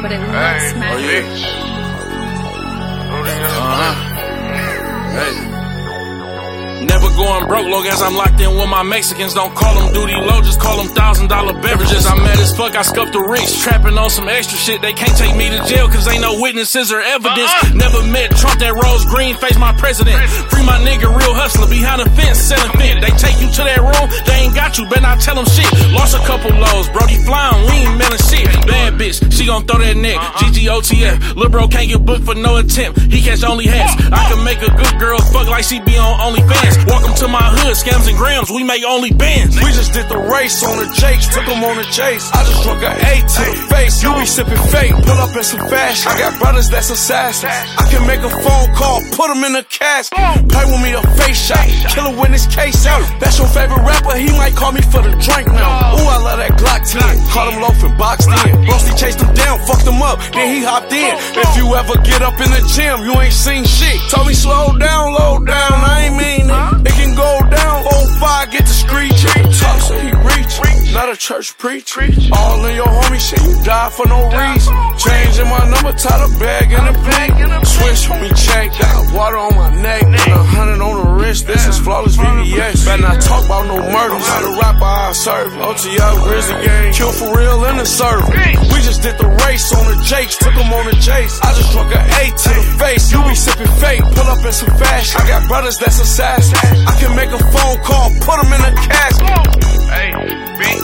but it looks smack. Hey. Never going broke, long as I'm locked in with my Mexicans. Don't call them duty low, just call them $1,000 beverages. I'm mad as fuck, I scuffed the rich, trapping on some extra shit. They can't take me to jail, cause ain't no witnesses or evidence. Never met Trump, that rose green face my president. Free my nigga, real hustler, behind the fence, selling fit. They take you to that room, they ain't got you, better not tell them shit. Lost a couple lows, Brody flying, we ain't mailing shit. Bad bitch, she gon' throw that neck, GGOTF. Lil' bro can't get booked for no attempt, he catch only hats. I can make a good girl fuck like she be on OnlyFans. Welcome to my hood, scams and grams, we make only bands. We just did the race on the Jakes, took them on the chase. I just drunk an 8 to the face, you be sipping fake, pull up in some fashion. I got brothers that's assassins, I can make a phone call, put them in a casket. Play with me a face shot, killer when this case out. That's your favorite rapper, he might call me for the drink now. Ooh, I love that Glock 10, call him loafing, boxed in. Brosty chased him down, fucked him up, then he hopped in. If you ever get up in the gym, you ain't seen shit. Told me slow down, I ain't mean it. It can go down, 05, get the screech. Talk so he reach, not a church preach. All in your homie shit, you die for no reason. Changing my number, tie the bag in the pink. Switch with me, check, got water on my neck. And 100 on the wrist, this is flawless VVS. Better not talk about no murders. Not a rapper, I serve. OTL, Grizzly Gang, kill for real in the server. We just did the race on the Jakes, took them on the chase. I just drunk an 8 to the face, you be sipping fake, pull up in some fashion. I got brothers that's assassins, I can make a phone call, put them in a casket. Hey, bitch.